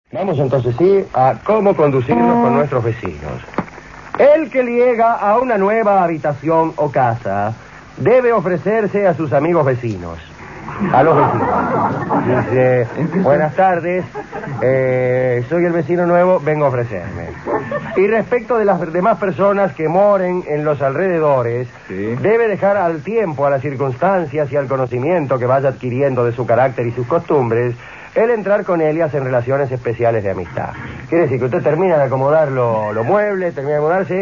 Vamos entonces sí a cómo conducirnos con nuestros vecinos. El que llega a una nueva habitación o casa debe ofrecerse a sus amigos vecinos, a los vecinos. Dice, buenas tardes, soy el vecino nuevo, vengo a ofrecerme. Y respecto de las demás personas que moren en los alrededores, debe dejar al tiempo, a las circunstancias y al conocimiento que vaya adquiriendo de su carácter y sus costumbres, el entrar con ellas en relaciones especiales de amistad. Quiere decir que usted termina de acomodar los muebles, termina de mudarse,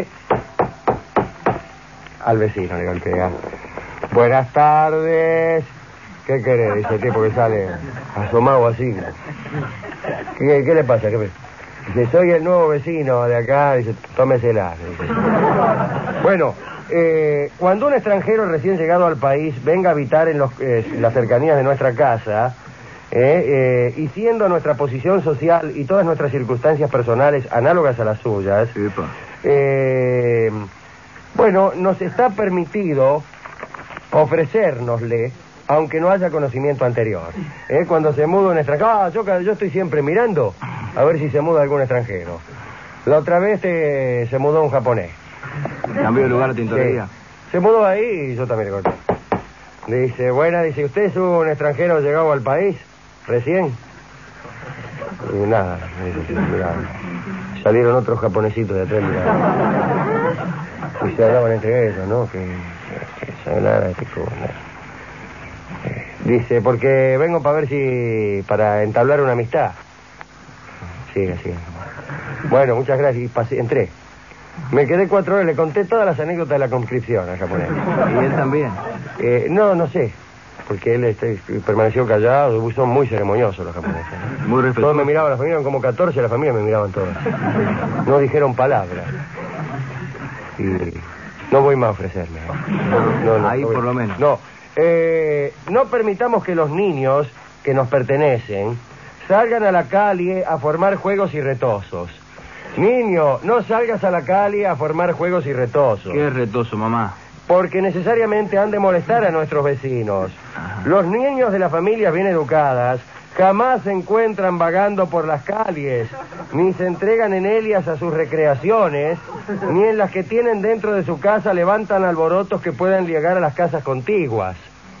al vecino le golpea. Buenas tardes. ¿Qué querés? Dice el tipo que sale asomado así. ¿Qué le pasa? Dice, soy el nuevo vecino de acá. Dice, tómesela. Dice. Bueno, cuando un extranjero recién llegado al país venga a habitar en las cercanías de nuestra casa, y siendo nuestra posición social y todas nuestras circunstancias personales análogas a las suyas, bueno, nos está permitido ofrecérnosle, aunque no haya conocimiento anterior. Cuando se muda un extranjero, yo estoy siempre mirando a ver si se muda algún extranjero. La otra vez se mudó un japonés. ¿Cambió de lugar de tintorería? Sí. Se mudó ahí y yo también le conté. Dice, dice, ¿usted es un extranjero llegado al país recién? Y nada, mirá, salieron otros japonesitos de atrás, y se hablaban entre ellos, ¿no? Que nada, dice, porque vengo para ver para entablar una amistad. Sí. Bueno, muchas gracias. Y entré. Me quedé 4 horas, le conté todas las anécdotas de la conscripción al japonés. ¿Y él también? No sé. Porque él permaneció callado, son muy ceremoniosos los japoneses. Muy respetuosos. Todos me miraban, la familia eran como 14, la familia me miraban todos. No dijeron palabras. Y no voy más a ofrecerme. No, ahí por lo menos. No. No permitamos que los niños que nos pertenecen salgan a la calle a formar juegos irretosos. Niño, no salgas a la calle a formar juegos irretosos. ¿Qué es retoso, mamá? Porque necesariamente han de molestar a nuestros vecinos. Ajá. Los niños de las familias bien educadas jamás se encuentran vagando por las calles, ni se entregan en ellas a sus recreaciones, ni en las que tienen dentro de su casa levantan alborotos que puedan llegar a las casas contiguas.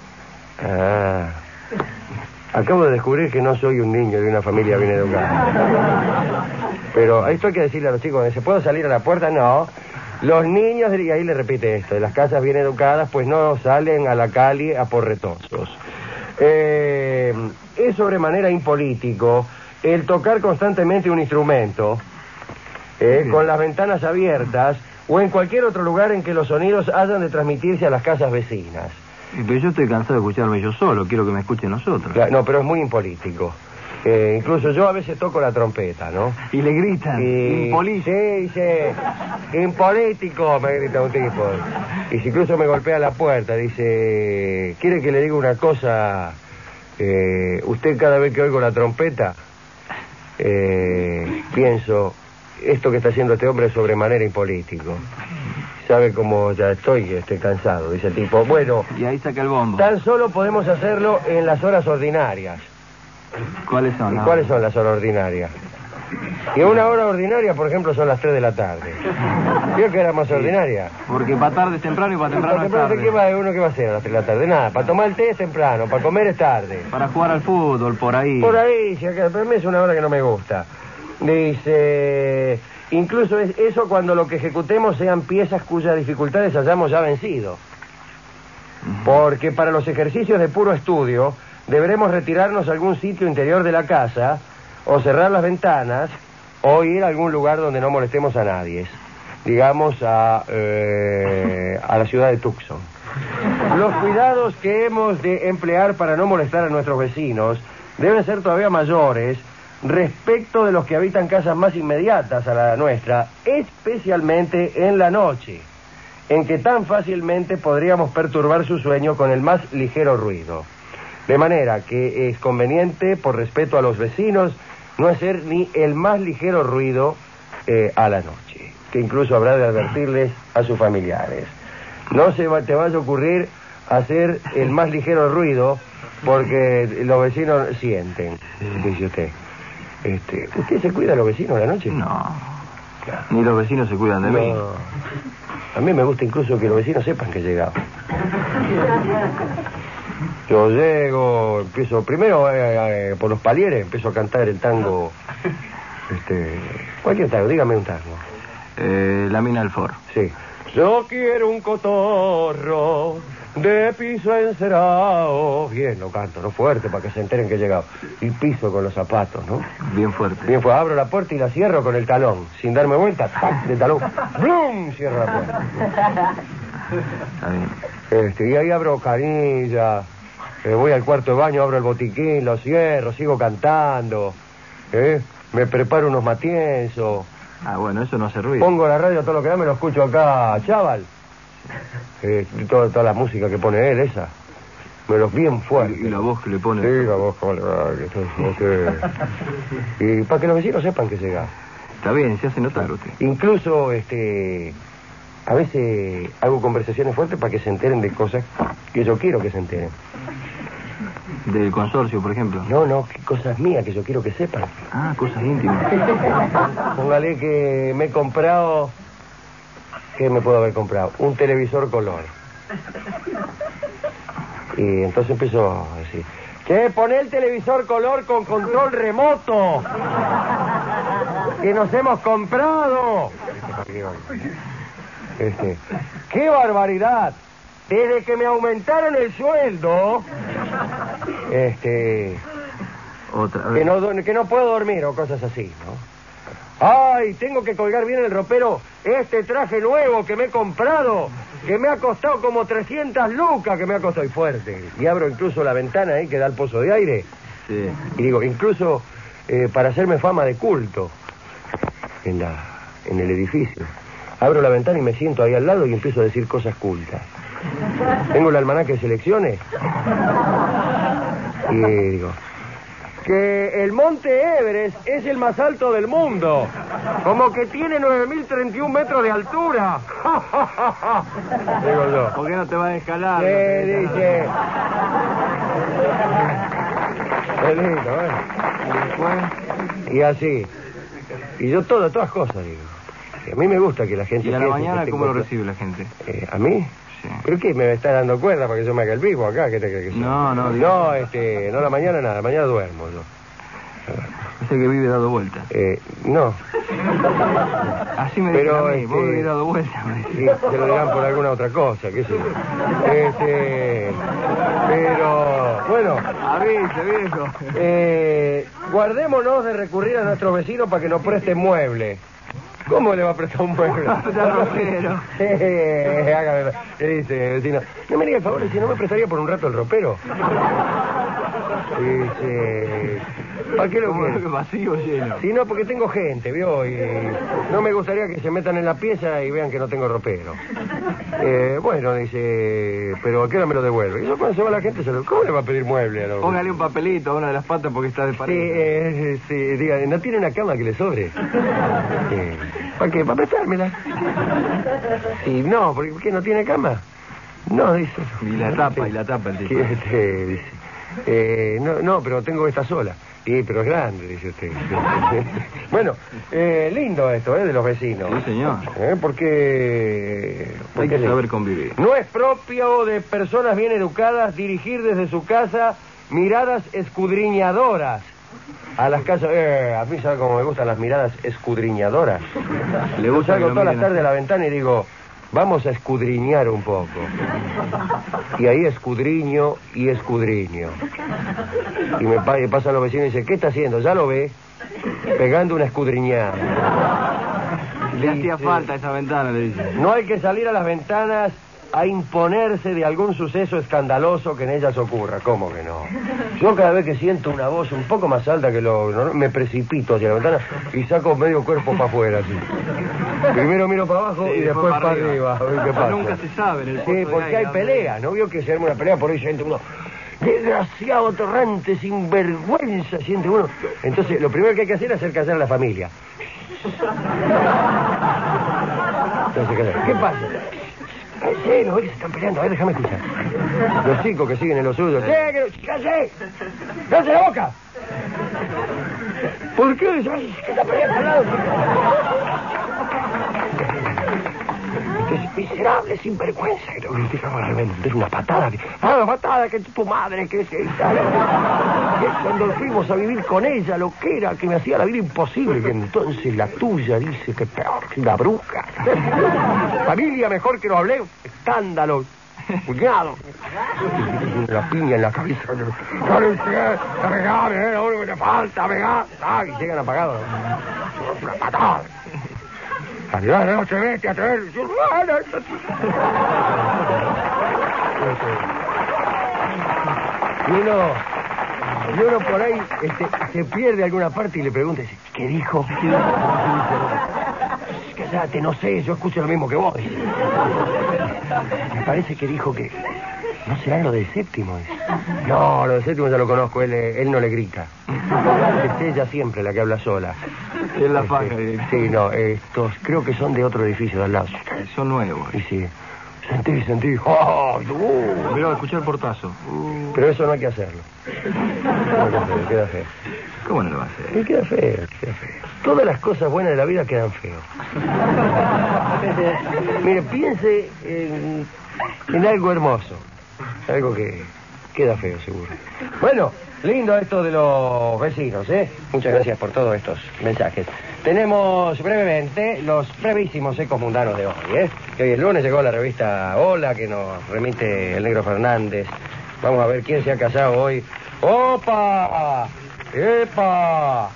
Acabo de descubrir que no soy un niño de una familia bien educada. Pero esto hay que decirle a los chicos, ¿se puede salir a la puerta? No. Los niños, y ahí le repite esto, de las casas bien educadas, pues no salen a la calle a porretosos. Es sobremanera impolítico el tocar constantemente un instrumento, con las ventanas abiertas, o en cualquier otro lugar en que los sonidos hayan de transmitirse a las casas vecinas. Pero yo estoy cansado de escucharme yo solo, quiero que me escuchen nosotros. No, pero es muy impolítico. Incluso yo a veces toco la trompeta, ¿no? Y le gritan, impolítico. Sí, impolítico, me grita un tipo. Y si incluso me golpea la puerta, dice, ¿quiere que le diga una cosa? Usted cada vez que oigo la trompeta, pienso, esto que está haciendo este hombre es sobremanera impolítico. ¿Sabe cómo ya estoy cansado? Dice el tipo. Bueno, y ahí saca el bombo. Tan solo podemos hacerlo en las horas ordinarias. ¿Cuáles son? ¿Y cuáles son las horas ordinarias? Y una hora ordinaria, por ejemplo, son las 3 de la tarde. ¿Vio que era más ordinaria? Porque para tarde es temprano y para temprano es tarde. ¿Qué va a hacer a las 3 de la tarde? Nada, para tomar el té es temprano, para comer es tarde. Para jugar al fútbol, por ahí. Por ahí, pero a mí es una hora que no me gusta. Dice, incluso es eso cuando lo que ejecutemos sean piezas cuyas dificultades hayamos ya vencido. Porque para los ejercicios de puro estudio deberemos retirarnos a algún sitio interior de la casa, o cerrar las ventanas, o ir a algún lugar donde no molestemos a nadie. Digamos a la ciudad de Tucson. Los cuidados que hemos de emplear para no molestar a nuestros vecinos deben ser todavía mayores respecto de los que habitan casas más inmediatas a la nuestra, especialmente en la noche, en que tan fácilmente podríamos perturbar su sueño con el más ligero ruido. De manera que es conveniente, por respeto a los vecinos, no hacer ni el más ligero ruido a la noche, que incluso habrá de advertirles a sus familiares. No te vaya a ocurrir hacer el más ligero ruido, porque los vecinos sienten, dice usted. ¿Usted se cuida a los vecinos a la noche? No. Ni los vecinos se cuidan de mí. A mí me gusta incluso que los vecinos sepan que he llegado. Yo llego, empiezo primero por los palieres, empiezo a cantar el tango. Cualquier tango, dígame un tango. La mina del Foro. Sí. Yo quiero un cotorro de piso encerado. Bien, lo canto, no fuerte, para que se enteren que he llegado. Y piso con los zapatos, ¿no? Bien fuerte. Bien, pues abro la puerta y la cierro con el talón. Sin darme vuelta, ¡tac! De talón. ¡Blum! Cierro la puerta. Está bien. Y ahí abro canilla. Voy al cuarto de baño, abro el botiquín, lo cierro, sigo cantando. Me preparo unos matienzos. Bueno, eso no hace ruido. Pongo la radio, todo lo que da me lo escucho acá, chaval. Toda la música que pone él, esa. Me los bien fuerte. Y la voz que le pone. Sí, la voz que le Y para que los vecinos sepan que llega. Está bien, se hace notar usted. Incluso, a veces hago conversaciones fuertes para que se enteren de cosas que yo quiero que se enteren. ¿Del consorcio, por ejemplo? No, cosas mías que yo quiero que sepan. Cosas íntimas. Póngale que me he comprado... ¿Qué me puedo haber comprado? Un televisor color. Y entonces empiezo a decir... ¡Que poné el televisor color con control remoto! ¡Que nos hemos comprado! ¡Qué barbaridad! Desde que me aumentaron el sueldo... Otra vez. Que no puedo dormir o cosas así, ¿no? ¡Ay! Tengo que colgar bien el ropero este traje nuevo que me he comprado, que me ha costado como 300 lucas, que me ha costado y fuerte. Y abro incluso la ventana ahí que da al pozo de aire. Sí. Y digo, incluso para hacerme fama de culto en el edificio. Abro la ventana y me siento ahí al lado y empiezo a decir cosas cultas. Tengo el almanaque de selecciones. Y digo... que el monte Everest es el más alto del mundo. Como que tiene 9.031 metros de altura. Digo yo. ¿Por qué no te vas a escalar? Dice. Qué lindo, Y así. Y yo todas cosas, digo. Y a mí me gusta que la gente... ¿Y a la mañana cómo lo recibe la gente? ¿A mí? Sí. ¿Pero qué? ¿Me está dando cuerda para que yo me haga el vivo acá? ¿Qué te crees que soy? No, no, la mañana nada, mañana duermo yo. Ese que vive dado vuelta. No. Así me dicen a mí, vos vivís dado vuelta. Sí, se lo dirán por alguna otra cosa, qué sé yo. Pero, bueno. Avise, viejo. Guardémonos de recurrir a nuestros vecinos para que nos presten muebles. ¿Cómo le va a prestar un mueble? ropero. Hágame. ¿Qué dice, vecino? No me diga el favor, si no me prestaría por un rato el ropero. Dice... ¿Para qué lo quiere? Vacío, lleno. Sí, no, porque tengo gente, ¿vio? Y no me gustaría que se metan en la pieza y vean que no tengo ropero. Bueno, dice... ¿Pero a qué hora me lo devuelve? Y yo cuando se va la gente se lo... ¿Cómo le va a pedir mueble a los... Póngale un papelito a una de las patas porque está de pared. Sí, diga, ¿no tiene una cama que le sobre? ¿Para qué? ¿Para prestármela? Sí, no, ¿por qué no tiene cama? No, dice... Y la tapa el tipo. Dice... no, pero tengo esta sola. Sí, pero es grande, dice usted. Bueno, lindo esto, de los vecinos. Sí, señor. Porque hay que saber convivir. No es propio de personas bien educadas dirigir desde su casa miradas escudriñadoras a las casas. A mí, ¿sabe cómo me gustan las miradas escudriñadoras? Le gusta. Salgo todas las tardes a la ventana y digo... Vamos a escudriñar un poco. Y ahí escudriño y escudriño. Y me pasan los vecinos y dicen, ¿qué está haciendo? ¿Ya lo ve? Pegando una escudriñada. Le hacía falta esa ventana, le dice. No hay que salir a las ventanas a imponerse de algún suceso escandaloso que en ellas ocurra. ¿Cómo que no? Yo cada vez que siento una voz un poco más alta que me precipito hacia la ventana y saco medio cuerpo para afuera, así. Primero miro para abajo y después para arriba. A ver qué pasa. Nunca se sabe en el Sí, porque hay pelea, ¿no? Vio que se arma una pelea, por ahí siente uno... Desgraciado, torrante, sinvergüenza, siente uno. Entonces, lo primero que hay que hacer es hacer callar a la familia. Entonces, ¿qué pasa? Sí, no, que se están peleando. A ver, déjame escuchar. Los chicos que siguen en los suyos. ¡Cállate! ¡Cállate la boca! ¿Por qué? Ay, que la pelea al lado. Es miserable, sinvergüenza. Y lo criticaba a vender una patada. Una patada que tu madre, que es esa. Y cuando fuimos a vivir con ella, lo que era, que me hacía la vida imposible. Y entonces la tuya dice que peor que una bruja. Familia, mejor que no hablé. Escándalo. Cuñado. La piña en la cabeza. Lo único que te falta, pegar. Y llegan apagados. Una patada. Calidad de noche, vete a traer. Y uno por ahí se pierde alguna parte y le pregunta, ¿qué dijo? Cállate, no sé, yo escucho lo mismo que vos. Me parece que dijo que no será lo del séptimo. No, lo del séptimo ya lo conozco, él no le grita. Es ella siempre la que habla sola. Es la faja. Sí, no, estos creo que son de otro edificio de al lado. Son nuevos. Y sí. Sentí. ¡Oh! Pero escuché el portazo. Pero eso no hay que hacerlo. No hay que hacerlo, queda feo. ¿Cómo no lo va a hacer? Y queda feo. Todas las cosas buenas de la vida quedan feos. Mire, piense en algo hermoso. Algo que queda feo, seguro. Bueno, lindo esto de los vecinos, ¿eh? Muchas gracias por todos estos mensajes. Tenemos brevemente los brevísimos ecos mundanos de hoy, ¿eh? Que hoy es lunes, llegó la revista Hola, que nos remite el Negro Fernández. Vamos a ver quién se ha casado hoy. ¡Opa! ¡Epa!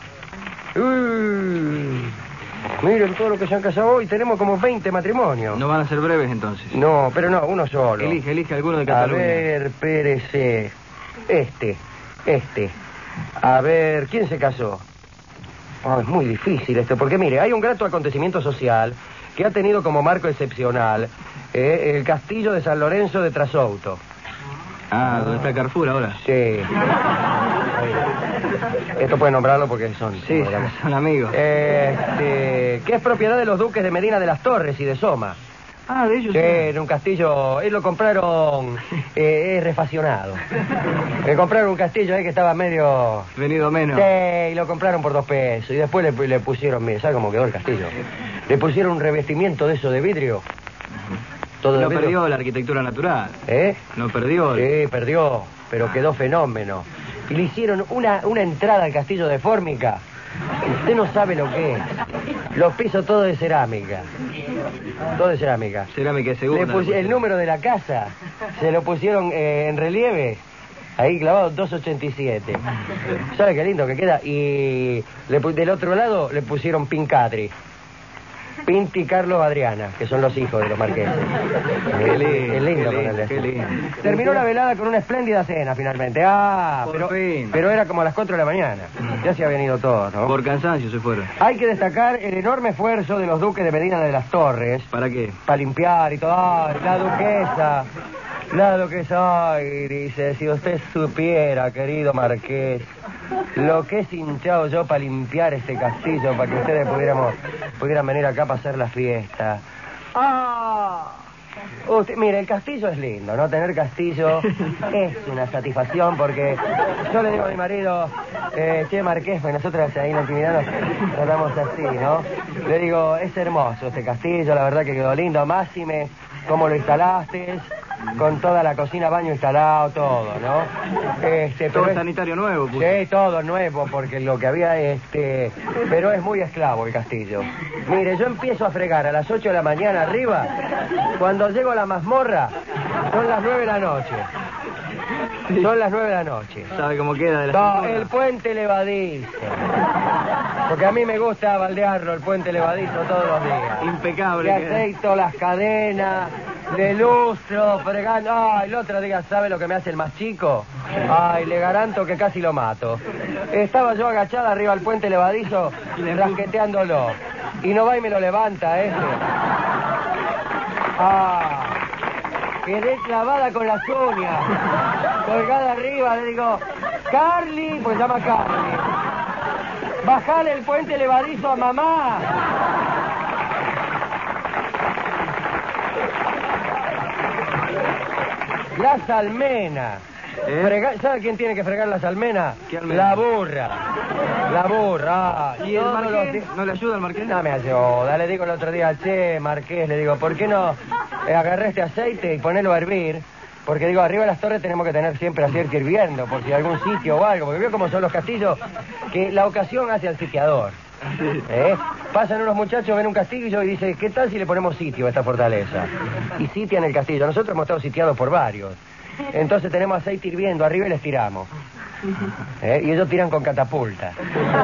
Miren todo lo que se han casado hoy. Tenemos como 20 matrimonios. ¿No van a ser breves entonces? No, pero no, uno solo. Elige alguno de Cataluña. A ver, Pérez. Este. A ver, ¿quién se casó? Oh, es muy difícil esto, porque mire, hay un grato acontecimiento social que ha tenido como marco excepcional el castillo de San Lorenzo de Trasouto. Ah, ¿dónde está Carrefour ahora? Sí. Esto puede nombrarlo porque son... Sí, son amigos. Que es propiedad de los duques de Medina de las Torres y de Soma. Ah, de ellos. Sí, en un castillo, lo compraron refaccionado. Compraron un castillo que estaba medio... Venido menos. Sí, y lo compraron por 2 pesos. Y después le pusieron, ¿sabes cómo quedó el castillo? Le pusieron un revestimiento de eso de vidrio. Todo no de vidrio. perdió la arquitectura natural. No perdió. Sí, perdió, pero quedó fenómeno. Y le hicieron una entrada al castillo de Fórmica. Usted no sabe lo que es. Los pisos todos de cerámica. Todo de cerámica. Cerámica segunda. El número de la casa se lo pusieron en relieve. Ahí clavado 287. ¿Sabe qué lindo que queda? Y del otro lado le pusieron Pincadri. Pinti y Carlos Adriana, que son los hijos de los marqueses. Qué lindo, es lindo qué lindo. Terminó la velada con una espléndida cena, finalmente. Por fin. Pero era como a las 4 de la mañana. Ya se habían ido todos, ¿no? Por cansancio se fueron. Hay que destacar el enorme esfuerzo de los duques de Medina de las Torres. ¿Para qué? Para limpiar y todo. ¡Ay, la duquesa! ¡Ay! Dice, si usted supiera, querido marqués, lo que he hinchado yo para limpiar este castillo, para que ustedes pudieran venir acá para hacer la fiesta. Mire, el castillo es lindo, ¿no? Tener castillo es una satisfacción, porque yo le digo a mi marido, che, marqués, pues nosotros ahí en la intimidad nos tratamos así, ¿no? Le digo, es hermoso este castillo, la verdad que quedó lindo. Máxime, cómo lo instalaste, con toda la cocina, baño instalado, todo, ¿no? Todo sanitario nuevo, pues. Sí, todo nuevo, porque lo que había, pero es muy esclavo el castillo. Mire, yo empiezo a fregar a las 8 de la mañana arriba, cuando llego a la mazmorra, son las 9 de la noche. Sí. Son las 9 de la noche. ¿Sabe cómo queda de la No, cintura? el puente levadizo. Porque a mí me gusta baldearlo, el puente levadizo, todos los días. Impecable. Le aceito las cadenas, le lustro, fregando. Ay, el otro día, ¿sabe lo que me hace el más chico? Ay, le garanto que casi lo mato. Estaba yo agachada arriba del puente levadizo, rasqueteándolo. Y no va y me lo levanta, Quedé clavada con las uñas, colgada arriba, le digo, Carly, pues llama Carly, bajale el puente levadizo a mamá. Las almenas, ¿Sabe quién tiene que fregar las almenas? ¿Qué almena? La burra. La burra. ¿Y el Marqués? ¿No le ayuda al Marqués? No me ayuda. Le digo el otro día, che, Marqués, le digo, ¿por qué no agarré este aceite y ponelo a hervir? Porque digo, arriba de las torres tenemos que tener siempre aceite hirviendo, por si hay algún sitio o algo. Porque veo cómo son los castillos, que la ocasión hace al sitiador. Pasan unos muchachos, ven un castillo y dicen, ¿qué tal si le ponemos sitio a esta fortaleza? Y sitian el castillo. Nosotros hemos estado sitiados por varios. Entonces tenemos aceite hirviendo arriba y les tiramos. Y ellos tiran con catapulta.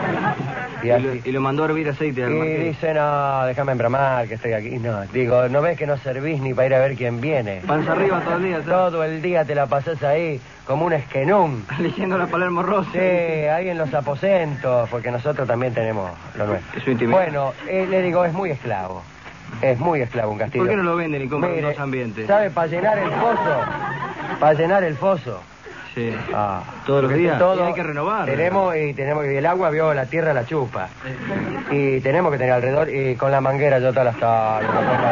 Y lo mandó a hervir aceite al Marqués. Y dice, no, déjame embramar que estoy aquí. No, digo, ¿no ves que no servís ni para ir a ver quién viene? Panza arriba todo el día. Todo el día te la pasás ahí como un esquenún. Leyendo la Palermo Rossi. Sí, ahí en los aposentos, porque nosotros también tenemos lo nuestro. Es su intimidad. Bueno, le digo, es muy esclavo. Es muy esclavo un castillo. ¿Por qué no lo venden y compran Mire, dos ambientes? ¿sabe? Para llenar el foso. Para llenar el foso. Sí. Todos los días. Todo, y hay que renovar. Tenemos y el agua, vio, la tierra la chupa. Y tenemos que tener alrededor, y con la manguera yo todas las tardes,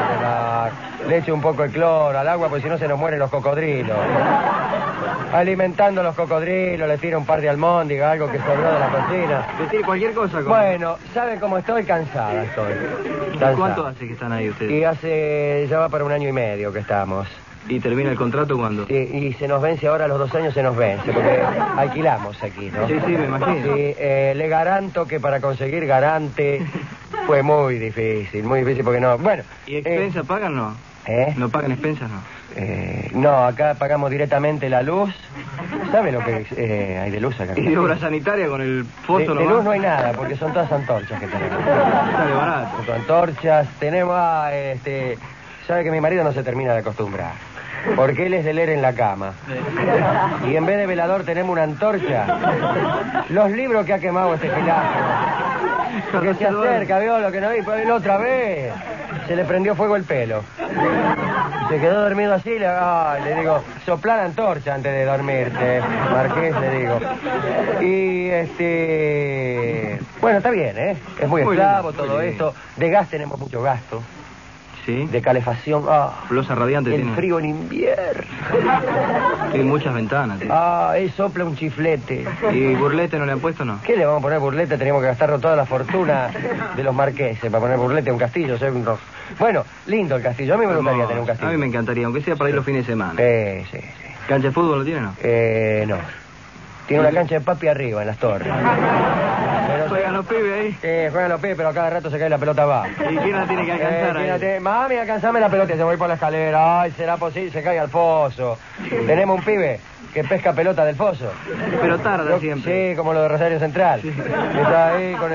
le echo un poco de cloro al agua, porque si no se nos mueren los cocodrilos. Alimentando los cocodrilos, le tiro un par de almóndigas, algo que sobró de la cocina. Le tiro cualquier cosa. Bueno, ¿sabe cómo estoy? Cansada estoy. Cansada. ¿Cuánto hace que están ahí ustedes? Y ya va para 1 año y medio que estamos. ¿Y termina el contrato cuándo? Y se nos vence ahora, a los 2 años se nos vence, porque alquilamos aquí, ¿no? Sí, me imagino. Sí, le garanto que para conseguir garante fue muy difícil, porque no... Bueno... ¿Y expensas pagan o no? ¿No pagan expensas, no? No, acá pagamos directamente la luz. ¿Sabe lo que hay de luz acá? ¿Y de obra sanitaria con el foso de luz no hay nada, porque son todas antorchas que tenemos. Sale barato. Son antorchas, tenemos... sabe que mi marido no se termina de acostumbrar. Porque él es de leer en la cama. Y en vez de velador tenemos una antorcha. Los libros que ha quemado este pilazo. Porque se acerca, vio lo que no vi, pues él otra vez. Se le prendió fuego el pelo. Se quedó dormido así, le digo, soplá la antorcha antes de dormirte, Marqués, le digo. Y bueno, está bien, es muy esclavo todo esto. De gas tenemos mucho gasto. ¿Sí? De calefacción. Losa radiante el tiene. frío en invierno. Tiene muchas ventanas. ¿Sí? Él sopla un chiflete. ¿Y burlete no le han puesto, no? ¿Qué le vamos a poner burlete? Teníamos que gastarnos toda la fortuna de los marqueses para poner burlete a un castillo. Bueno, lindo el castillo. A mí me gustaría tener un castillo. A mí me encantaría, aunque sea para ir los fines de semana. Sí. ¿Cancha de fútbol no tiene, no? No. Tiene una cancha de papi arriba, en las torres. Juegan los pibes ahí. Sí, juegan los pibes, pero a cada rato se cae la pelota abajo. ¿Y quién la tiene que alcanzar ahí? Mami, alcanzame la pelota y se voy por la escalera. Ay, será posible, se cae al foso. Tenemos un pibe que pesca pelota del foso. Pero tarda siempre. Sí, como lo de Rosario Central. Sí. Está ahí con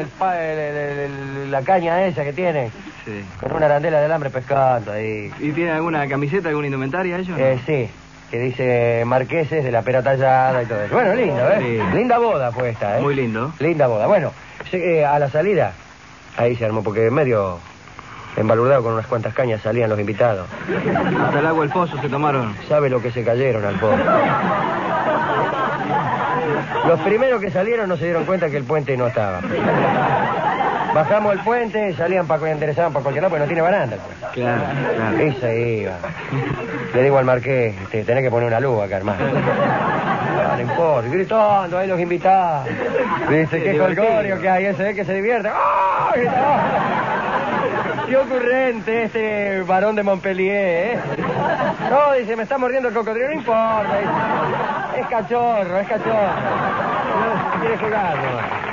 la caña esa que tiene. Sí. Con una arandela de alambre pescando ahí. ¿Y tiene alguna camiseta, alguna indumentaria ellos? Sí. Que dice Marqueses de la pera tallada y todo eso. Bueno, lindo, Sí. Linda boda fue esta, Muy lindo. Linda boda. Bueno, a la salida, ahí se armó, porque medio embalurdado con unas cuantas cañas salían los invitados. Hasta el agua del pozo se tomaron. ¿Sabe lo que se cayeron al pozo? Los primeros que salieron no se dieron cuenta que el puente no estaba. Bajamos el puente, salían enderezaban para cualquier lado, porque no tiene baranda. Claro. Y se iba. Le digo al Marqués, tenés que poner una luz acá, hermano. No importa, gritando ahí los invitados. Dice, qué colgorio que hay, ese ve que se divierte. ¡Oh! Qué ocurrente este varón de Montpellier, No, dice, me está mordiendo el cocodrilo, no importa. Dice, es cachorro. Quiere jugar, ¿no?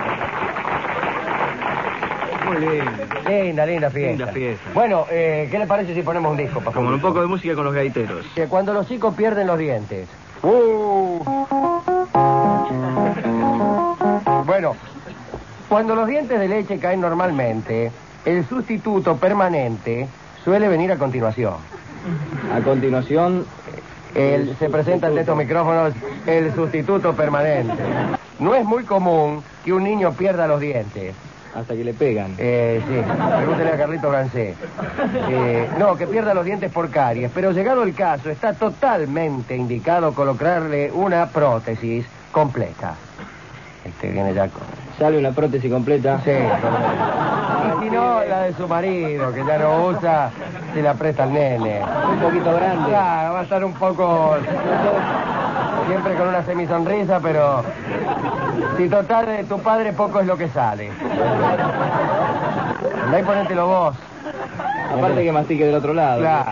Muy lindo. Linda fiesta. Linda fiesta. Bueno, ¿qué le parece si ponemos un disco? Como un poco de música con los gaiteros. Cuando los chicos pierden los dientes. Bueno, cuando los dientes de leche caen normalmente, el sustituto permanente suele venir a continuación. A continuación, Se presenta ante estos micrófonos el sustituto permanente. No es muy común que un niño pierda los dientes. hasta que le pegan. Sí, pregúntele a Carlito Brancé. No, que pierda los dientes por caries, pero llegado el caso, está totalmente indicado colocarle una prótesis completa. Viene ya con... ¿Sale una prótesis completa? Sí. Y si no, la de su marido, que ya no usa, se la presta al nene. Un poquito grande. Claro, va a estar un poco... Siempre con una semisonrisa, pero... Si total de tu padre poco es lo que sale. Andá y ponételo vos. Aparte que mastique del otro lado. Claro.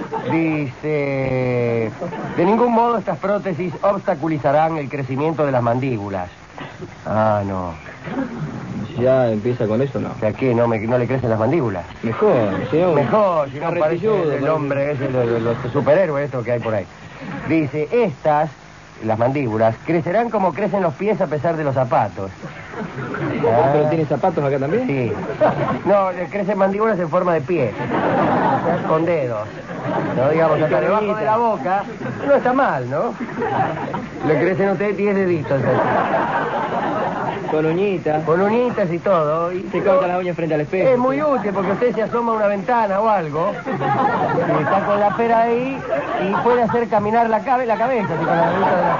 Dice... De ningún modo estas prótesis obstaculizarán el crecimiento de las mandíbulas. Ah, no. Ya empieza con eso, ¿no? O sea, ¿qué? ¿No le crecen las mandíbulas? Mejor, señor. Mejor, si no parece Carretilludo, el hombre ese de los superhéroes estos que hay por ahí. Dice, estas, las mandíbulas, crecerán como crecen los pies a pesar de los zapatos. ¿Pero tiene zapatos acá también? Sí. No, le crecen mandíbulas en forma de pie. O sea, con dedos. No, digamos, acá debajo de la boca. No está mal, ¿no? Le crecen a ustedes 10 deditos. Con uñitas. Con uñitas y todo. Y Se corta las uñas frente al espejo. es muy útil porque usted se asoma a una ventana o algo y está con la pera ahí y puede hacer caminar la cabeza así, con la punta de la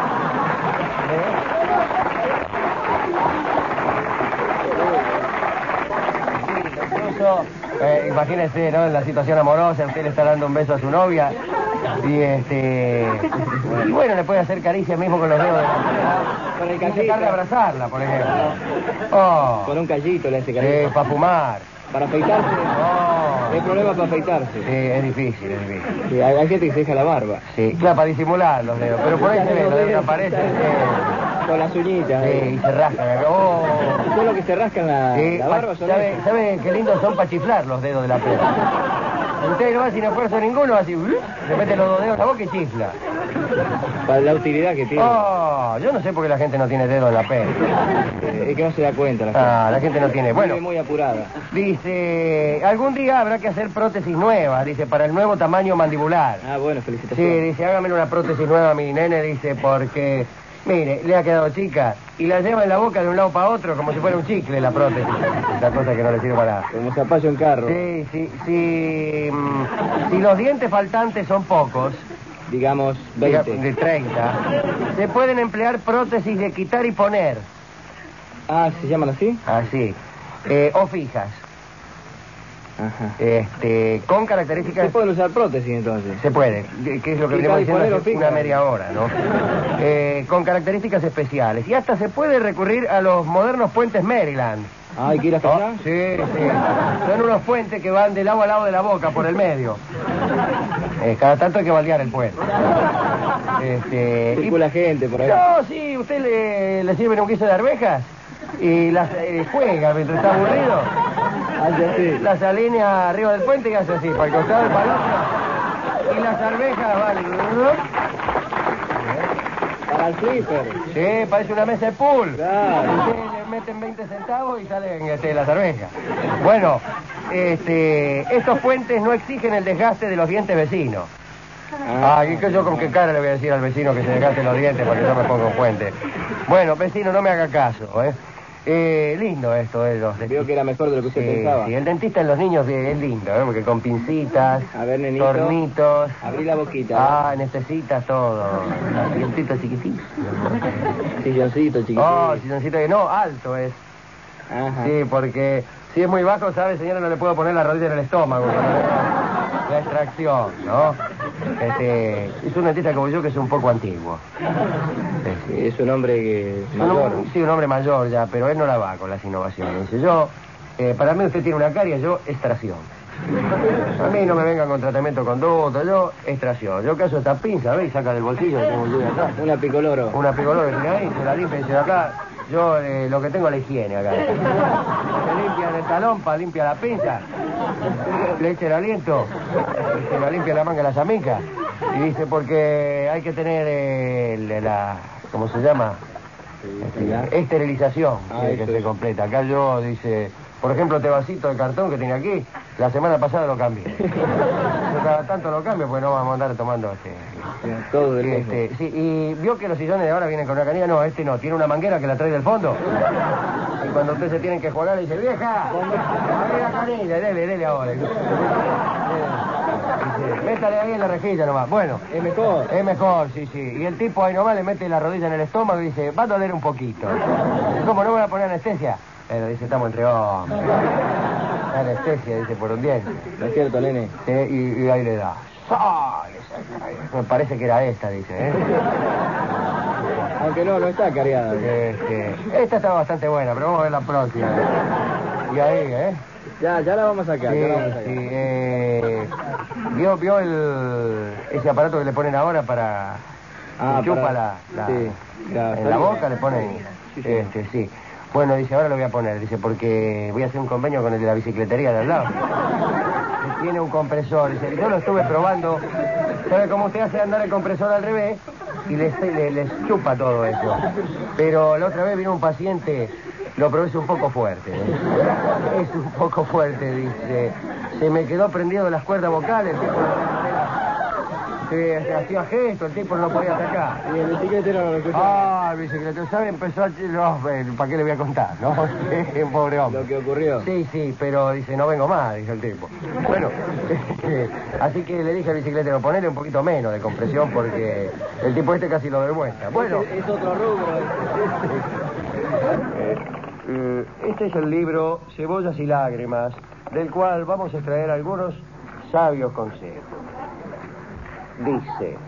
Incluso, imagínese, ¿no? En la situación amorosa, usted le está dando un beso a su novia y bueno, le puede hacer caricia mismo con los dedos de la pera. Con el Y tratar callito. de abrazarla, por ejemplo. Oh. Con un callito le hace cariño. Para fumar. Para afeitarse. No. Hay problema para afeitarse. Sí, es difícil, es difícil. Sí, hay gente que se deja la barba. Sí, claro, para disimular los dedos. Pero por ahí se ve, los dedos que aparecen. Con las uñitas. Sí, y se rascan. Oh. Son los que se rascan la, Sí, la barba. Son esos. ¿sabe qué lindos son para chiflar los dedos de la pera? Usted no va sin esfuerzo ninguno, así, le mete los dos dedos en la boca y chifla. Para la utilidad que tiene. Oh, yo no sé por qué la gente no tiene dedos en la pera. Es que no se da cuenta la gente. Ah, la gente no tiene. Bueno, Vive muy apurada. dice, algún día habrá que hacer prótesis nuevas, dice, para el nuevo tamaño mandibular. Ah, bueno, Sí, felicitaciones. dice, hágame una prótesis nueva a mi nene, dice, porque, mire, le ha quedado chica y la lleva en la boca de un lado para otro como si fuera un chicle la prótesis. Esa cosa que no le sirve para nada. Como zapallo en carro. Sí. Si los dientes faltantes son pocos, Digamos, diga- 20. de 30, se pueden emplear prótesis de quitar y poner, Ah, ¿se llaman así? así, o fijas, Ajá. con características... Se pueden usar prótesis entonces. Se puede, que es lo que Quitar venimos y diciendo poner o hace fija. una media hora, ¿no? Con características especiales. Y hasta se puede recurrir a los modernos puentes Maryland. Ah, hay que ir hasta allá. Sí. Son unos puentes que van de lado a lado de la boca, por el medio. Cada tanto hay que baldear el puente. Circula gente por ahí. No, sí, usted le sirven un guiso de arvejas y las juega mientras está aburrido. Hace así. Las alinea arriba del puente y hace así, para el costado y para el otro. Y las arvejas van... Para el flipper. Sí, parece una mesa de pool. Claro. Ustedes le meten 20 centavos y salen las arvejas. Bueno, estos puentes no exigen el desgaste de los dientes vecinos. ¿Y que yo con qué cara le voy a decir al vecino que se desgaste los dientes porque yo me pongo un puente? Bueno, vecino, no me haga caso, lindo esto de los Vio que era mejor de lo que usted pensaba. Sí, el dentista en los niños es lindo, porque con pincitas, A ver, nenito. tornitos. Abrí la boquita. Necesitas todo. Dientitos chiquititos. Silloncito chiquitito. Oh, silloncito que no, alto es. Ajá. Sí, porque si es muy bajo, ¿sabe, señora? No le puedo poner la rodilla en el estómago. La extracción, ¿no? Es un dentista como yo que es un poco antiguo. Sí, es un hombre que mayor. Sí, un hombre mayor ya, pero él no la va con las innovaciones. Dice, para mí usted tiene una caries, yo extracción. A mí no me vengan con tratamiento conducto, yo extracción. Yo caso esta pinza, ¿ves? Saca del bolsillo, que tengo yo de acá. Una picoloro. Una picolora que tiene ahí, se la limpia y dice acá. Yo lo que tengo es la higiene acá. Se limpia el talón para limpiar la pinza. Le echa el aliento. Se la limpia la manga de las amicas. Y dice porque hay que tener ¿cómo se llama? Esterilización. Que eso se es. completa. Acá yo dice, por ejemplo, este vasito de cartón que tiene aquí, la semana pasada lo cambié. Yo cada tanto lo cambio porque no vamos a andar tomando Todo del mismo. sí, y vio que los sillones de ahora vienen con una canilla. No, no, tiene una manguera que la trae del fondo. Y cuando usted se tienen que jugar, le dice, vieja, abrí la canilla, dele ahora. Dice, métale ahí en la rejilla nomás. Bueno, Es mejor. es mejor, sí. Y el tipo ahí nomás le mete la rodilla en el estómago y dice, va a doler un poquito. ¿Cómo no me va a poner anestesia? Pero dice, estamos entre hombres. Anestesia, dice, por un diente. ¿No es cierto, nene? Y ahí le da. ¡Sale! Me parece que era esta, dice, ¿eh? Aunque no está cariada. Esta está bastante buena, pero vamos a ver la próxima. Y ahí, ¿eh? Ya la vamos a sacar, Sí, ya la vamos a sacar. sí, ¿vio ese aparato que le ponen ahora para... Ah, chupa para- sí, en la boca le ponen... Sí, sí. Sí. Bueno, dice, ahora lo voy a poner, dice, porque voy a hacer un convenio con el de la bicicletería de al lado. Que tiene un compresor, dice, yo lo estuve probando. ¿Sabe cómo usted hace andar el compresor al revés? Y les chupa todo eso. Pero la otra vez vino un paciente, lo probé, es un poco fuerte. Es un poco fuerte, dice. Se me quedó prendido las cuerdas vocales, el tipo se hacía gesto, el tipo no podía sacar. Y el bicicletero no lo escuchaba. El bicicletero, ¿sabe? Empezó a... No, ¿para qué le voy a contar, no? Un pobre hombre. Lo que ocurrió. Sí, pero dice, no vengo más, dice el tipo. Bueno, así que le dije al bicicletero, ponele un poquito menos de compresión porque el tipo este casi lo demuestra. Bueno, Es otro rubro. este es el libro Cebollas y Lágrimas, del cual vamos a extraer algunos sabios consejos. Dice,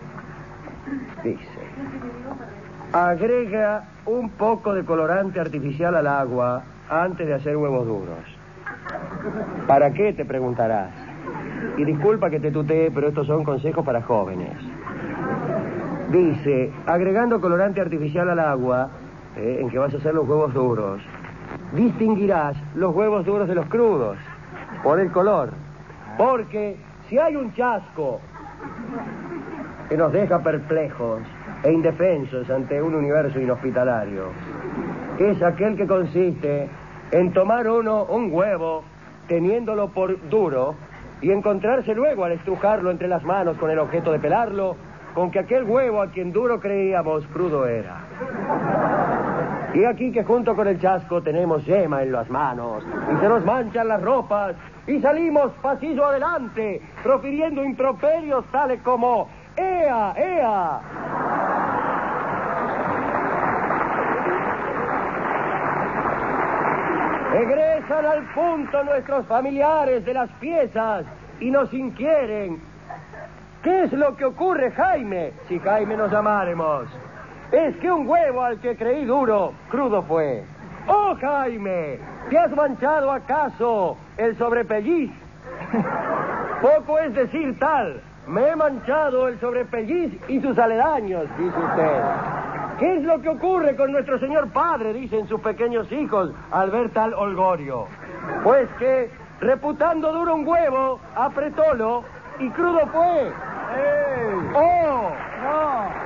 agrega un poco de colorante artificial al agua antes de hacer huevos duros. ¿Para qué? Te preguntarás. Y disculpa que te tutee, pero estos son consejos para jóvenes. Dice, agregando colorante artificial al agua, en que vas a hacer los huevos duros, distinguirás los huevos duros de los crudos por el color. Porque si hay un chasco que nos deja perplejos e indefensos ante un universo inhospitalario, es aquel que consiste en tomar un huevo, teniéndolo por duro, y encontrarse luego al estrujarlo entre las manos con el objeto de pelarlo, con que aquel huevo a quien duro creíamos crudo era. Y aquí que junto con el chasco tenemos yema en las manos, y se nos manchan las ropas, y salimos pasillo adelante, profiriendo improperios tales como ¡Ea, ea! Egresan al punto nuestros familiares de las piezas y nos inquieren. ¿Qué es lo que ocurre, Jaime? Si Jaime nos llamáremos. Es que un huevo al que creí duro, crudo fue. ¡Oh, Jaime! ¿Te has manchado acaso el sobrepelliz? Poco es decir tal. Me he manchado el sobrepelliz y sus aledaños, dice usted. ¿Qué es lo que ocurre con nuestro señor padre? Dicen sus pequeños hijos al ver tal holgorio. Pues que, reputando duro un huevo, apretólo y crudo fue. ¡Ey! ¡Oh! ¡No!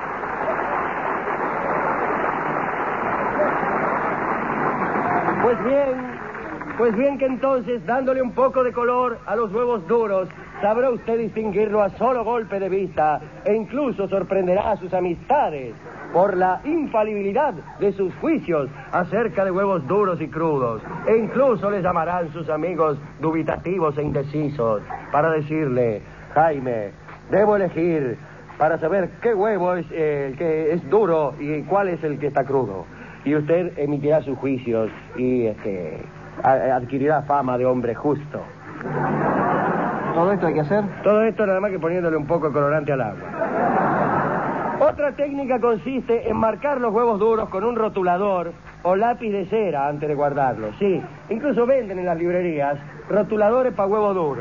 Pues bien que entonces, dándole un poco de color a los huevos duros, sabrá usted distinguirlo a solo golpe de vista e incluso sorprenderá a sus amistades por la infalibilidad de sus juicios acerca de huevos duros y crudos. E incluso les llamarán sus amigos dubitativos e indecisos para decirle, Jaime, debo elegir para saber qué huevo es el que es duro y cuál es el que está crudo. Y usted emitirá sus juicios y adquirirá fama de hombre justo. ¿Todo esto hay que hacer? Todo esto nada más que poniéndole un poco de colorante al agua. Otra técnica consiste en marcar los huevos duros con un rotulador o lápiz de cera antes de guardarlos. Sí, incluso venden en las librerías rotuladores para huevo duro.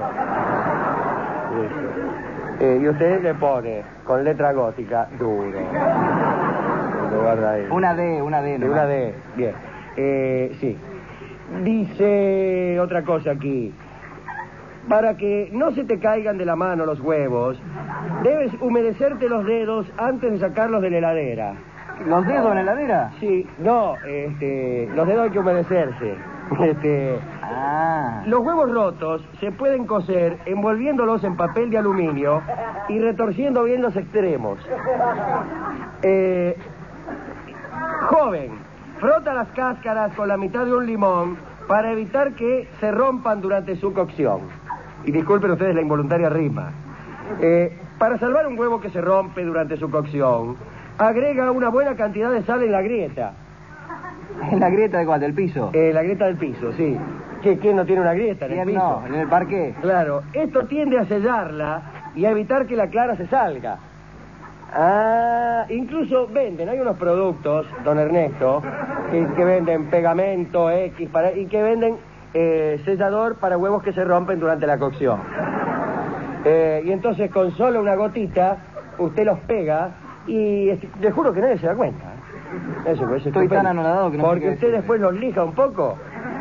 Y usted le pone con letra gótica duro. Lo guarda ahí. Una D. De una D, bien. Sí. Dice otra cosa aquí. Para que no se te caigan de la mano los huevos, debes humedecerte los dedos antes de sacarlos de la heladera. ¿Los dedos en la heladera? Sí, no, los dedos hay que humedecerse. Los huevos rotos se pueden cocer envolviéndolos en papel de aluminio y retorciendo bien los extremos. Joven, frota las cáscaras con la mitad de un limón para evitar que se rompan durante su cocción. Y disculpen ustedes la involuntaria rima. Para salvar un huevo que se rompe durante su cocción, agrega una buena cantidad de sal en la grieta. ¿En la grieta de cuál? ¿Del piso? La grieta del piso, sí. ¿Quién no tiene una grieta en el piso? No, en el parqué. Claro, esto tiende a sellarla y a evitar que la clara se salga. Ah, incluso venden, hay unos productos, don Ernesto, que venden pegamento X y que venden sellador para huevos que se rompen durante la cocción. Y entonces con solo una gotita usted los pega y le juro que nadie se da cuenta. Eso Estoy tan anonadado que no porque usted después los lija un poco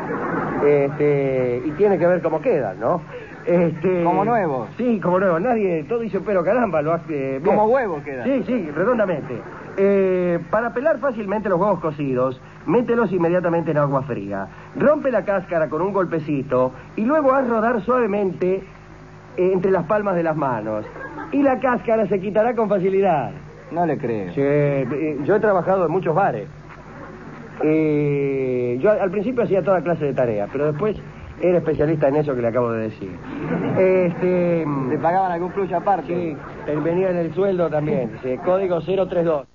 y tiene que ver cómo quedan, ¿no? Como nuevos. Sí, como nuevos. Nadie, todo dice, pero caramba, lo hace bien. Como huevos quedan. Sí, redondamente. Para pelar fácilmente los huevos cocidos, mételos inmediatamente en agua fría. Rompe la cáscara con un golpecito y luego haz rodar suavemente entre las palmas de las manos. Y la cáscara se quitará con facilidad. No le creo. Sí, yo he trabajado en muchos bares. Yo al principio hacía toda clase de tareas, pero después era especialista en eso que le acabo de decir. ¿Le pagaban algún plus aparte? Sí, venía en el sueldo también. Sí, código 032.